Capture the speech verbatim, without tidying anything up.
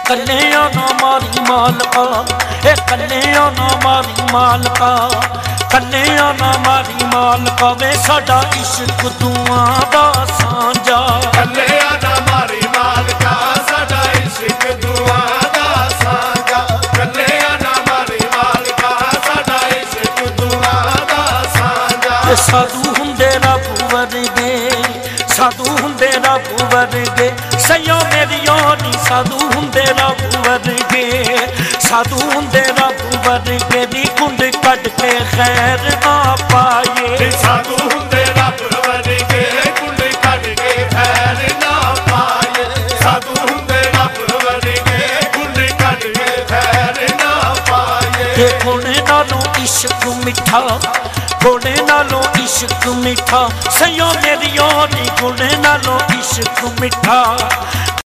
कन्या ना मारी मालका, ए कन्या ना मारी मालका, कन्या ना मारी मालका वे साडा इश्क दुआ दा सांझा। कन्या ना मारी मालका साडा इश्क दुआ दा सांझा। कन्या ना मारी मालका साडा इश्क दुआ दा सांझा। साधु हुंदे रब वर्गे, साधु हुंदे रब वर्गे, सयो मेरियो नी साधु हुंदे रब वर्गे, साधु हुंदे रब वर्गे दी कुंड कट के खैर ना पाए। साधु हुंदे रब वर्गे कुंड कट के खैर ना पाए। साधु हुंदे रब वर्गे कुंड कट के खैर ना पाए। गुण नालों इश्क मिठा, गुण नालों इश्क मिठा, सयो मेरियो नी गुण नालों इश्क मिठा।